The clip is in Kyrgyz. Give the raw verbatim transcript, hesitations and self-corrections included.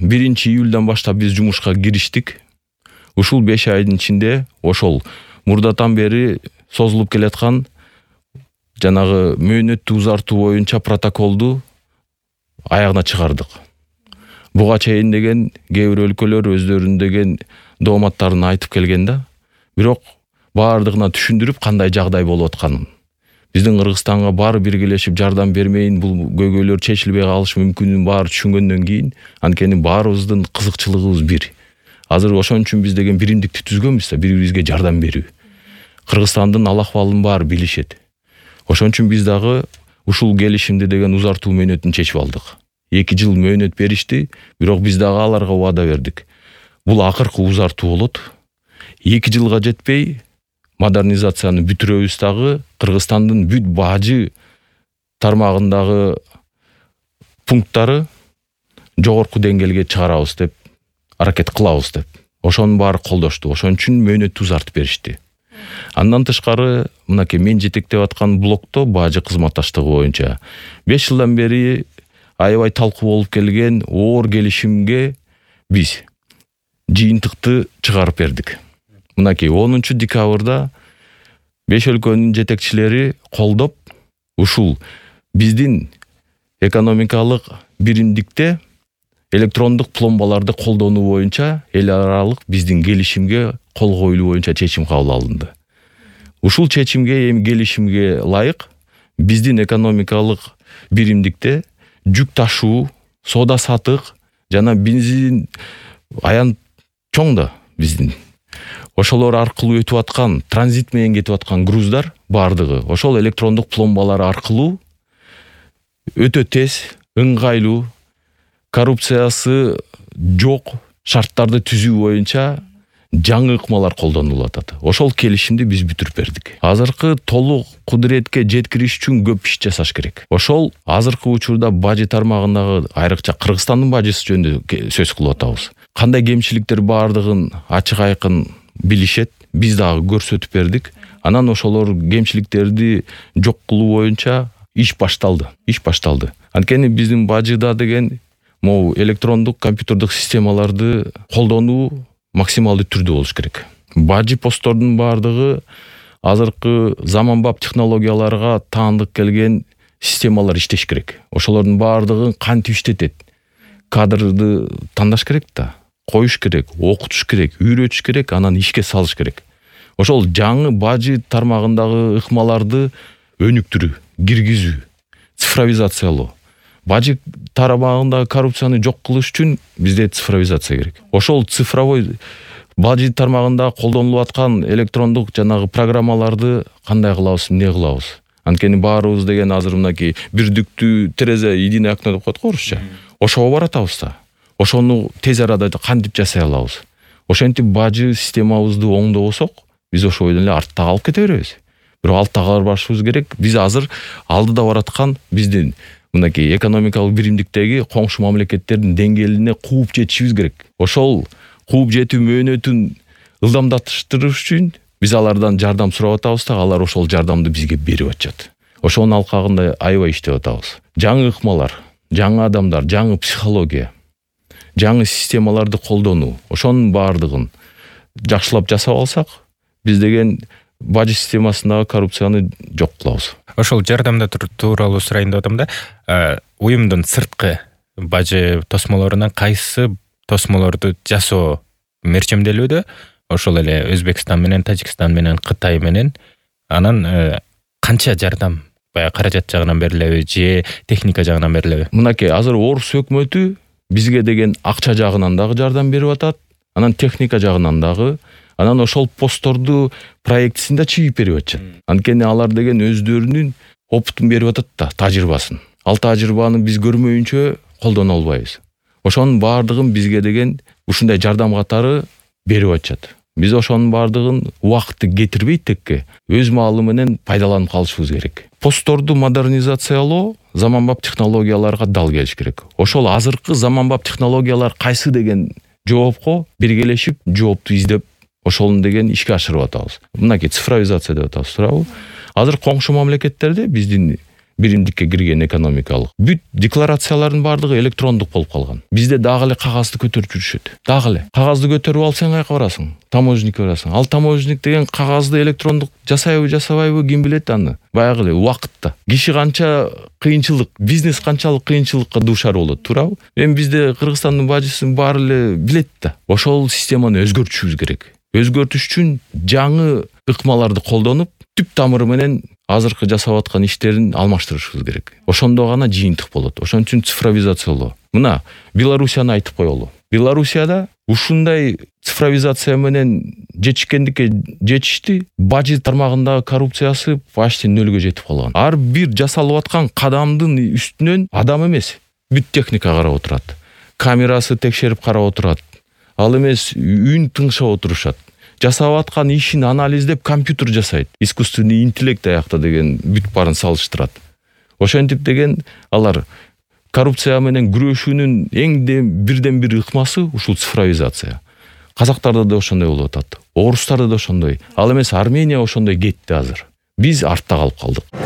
биринчи июльдан баштап биз жумушка кириштик. Ушул беш айдын ичинде ошол мурдатан бери созулуп келаткан жанагы мөөнөттү узартуу боюнча протоколду аягына чыгардык. Буга чейин деген кээ бир өлкөлөр өздөрүнүн деген дооматтарын айтып келген да, бирок баардыгына түшүндүрүп кандай жагдай болуп атканын. Биздин Кыргызстанга баары биргелешип жардам бермейин, бул көйгөйлөр чечилбей калышы мүмкүнүн баары түшүнгөндөн кийин, анткени баарыбыздын кызыкчылыгыбыз бир. Азыр ошон үчүн биз деген биримдикти түзгөнбүз да, бири-бирибизге жардам берүү. Кыргызстандын ал акыбалын баары билишет. Ошон үчүн биз дагы ушул келишимди деген узартуу мөөнөтүн чечип алдык. эки жыл мөөнөт беришти, бирок биз дагы аларга убада бердик. Бул акыркы узартуу болот. эки жылга жетпей модернизацияны бүтүрөбүз дагы, Кыргызстандын бүт бажы тармагындагы пункттары жогорку деңгээлге чыгарабыз деп аракет кылабыз деп. Ошонун баары колдошту. Ошон үчүн мөөнөттү узартып беришти. Андан тышкары мынакей мен жетектеп аткан блокто бажы кызматташтыгы боюнча беш жылдан бери аябай талкуу болуп келген оор келишимге биз жыйынтыкты чыгарып бердик. Мынакей онунчу декабрда беш өлкөнүн жетекчилери колдоп, ушул биздин экономикалык биримдикте электрондук пломбаларды колдонуу боюнча эл аралык биздин келишимге кол коюлуу боюнча чечим кабыл алынды. Ушул чечимге, эми келишимге ылайык биздин экономикалык биримдикте жүк ташуу, соода сатык жана бензин аян чоң да биздин. Ошолор аркылуу өтүп аткан, транзит менен кетип аткан груздар бардыгы ошол электрондук пломбалар аркылуу өтө тез, ыңгайлуу, коррупциясы жок шарттарды түзүү боюнча жаңы ыкмалар колдонулуп атат. Ошол келишимди биз бүтүрүп бердик. Азыркы толук кудуретке жеткириш үчүн көп иш жасаш керек. Ошол азыркы учурда бажы тармагындагы айрыкча Кыргызстандын бажысы жөнүндө сөз кылып атабыз. Кандай кемчиликтер бардыгын ачык айкын билишет, биз дагы көрсөтүп бердик. Анан ошолор кемчиликтерди жок кылуу боюнча иш башталды. Иш башталды. Анткени биздин бажыда деген могу электрондук компьютердик системаларды колдонуу максималдуу түрдө болуш керек. Бажы посттордун бардыгы азыркы заманбап технологияларга таандык келген системалар иштеш керек. Ошолордун бардыгын кантип иштетет? Кадрды тандаш керек да, коюш керек, окутуш керек, үйрөтүш керек, анан ишке салыш керек. Ошол жаңы бажы тармагындагы ыкмаларды өнүктүрүү, киргизүү, цифровизациялоо. Бажы тармагындагы коррупцияны жок кылыш үчүн бизде цифровизация керек. Ошол цифровой бажы тармагында колдонулуп аткан электрондук жанагы программаларды кандай кылабыз, эмне кылабыз? Анткени баарыбыз деген азыр мынакей бирдиктүү терезе, единое окно деп коет го орусча. Ошого баратабыз да. Ошону тез арада кантип жасай алабыз? Ошентип бажы системабызды оңдобосок, биз ошо бойдон эле артта калып кете беребиз. Бирок алтта калбашыбыз керек. Биз азыр алдыда бараткан биздин мынакей экономикалык биримдиктеги коңшу мамлекеттердин деңгээлине кууп жетишибиз керек. Ошол кууп жетүү мөөнөтүн ылдамдатыштырыш үчүн биз алардан жардам сурап атабыз да, алар ошол жардамды бизге берип атышат. Ошонун алкагында аябай иштеп атабыз. Жаңы ыкмалар, жаңы адамдар, жаңы психология, жаңы системаларды колдонуу, ошонун баардыгын жакшылап жасап алсак, биз деген бажы системасындагы коррупцияны жок кылабыз. Ошол жардамда тууралуу сурайын деп атам да, уюмдун сырткы бажы тосмолорунан кайсы тосмолорду жасоо мерчемделүүдө? Ошол эле Өзбекстан менен, Тажикстан менен, Кытай менен, анан канча жардам баягы каражат жагынан берилеби же техника жагынан берилеби? Мынакей азыр Орус өкмөтү бизге деген акча жагынан дагы жардам берип атат, анан техника жагынан дагы, анан ошол постторду проектисин да чыгып берип атышат. Анткени алар деген өздөрүнүн опытын берип атат да, тажрыйбасын. Ал тажрыйбаны биз көрмөйүнчө колдоно албайбыз. Ошонун баардыгын бизге деген ушундай жардам катары берип атышат. Биз ошонун баардыгын убакытты кетирбей текке өз маалы менен пайдаланып калышыбыз керек. Постторду модернизациялоо заманбап технологияларга дал келиш керек. Ошол азыркы заманбап технологиялар кайсы деген жоопко биргелешип жоопту издеп, ошолун деген ишке ашырып атабыз. Мынакей цифровизация деп атабыз туурабы? Азыр коңшу мамлекеттерде биздин биримдикке кирген экономикалык. Бүт декларациялардын баардыгы электрондук болуп калган. Бизде дагы эле кагазды көтөрүп жүрүшөт. Дагы эле кагазды көтөрүп алсаң каяка барасың? Таможникке барасың. Ал таможник деген кагазды электрондук жасайбы, жасабайбы ким билет аны? Баягы эле убакытта. Киши канча кыйынчылык, бизнес канчалык кыйынчылыкка дуушар болот, туурабы? Эми бизде Кыргызстандын бажысын баары эле билет да. Ошол системаны өзгөртүшүбүз керек. Өзгөртүш үчүн жаңы ыкмаларды колдонуп, түп тамыры менен азыркы жасап аткан иштерин алмаштырышыбыз керек. Ошондо гана жыйынтык болот. Ошон үчүн цифровизациялоо. Мына Белоруссияны айтып коелу. Белоруссияда ушундай цифровизация менен жетишкендикке жетишти. Бажы тармагындагы коррупциясы почти нөлгө жетип калган. Ар бир жасалып аткан кадамдын үстүнөн адам эмес, бүт техника карап отурат. Камерасы текшерип карап отурат. Ал эмес үн тыңшап отурушат. Жасап аткан ишин анализдеп компьютер жасайт. Искусственный интеллект аякта деген бүт барын салыштырат. Ошентип деген алар коррупция менен күрөшүүнүн эң бирден бир ыкмасы ушул цифровизация. Казактарда да ошондой болуп атат. Орустарда да ошондой. Ал эмес Армения ошондой кетти азыр. Биз артта калып калдык.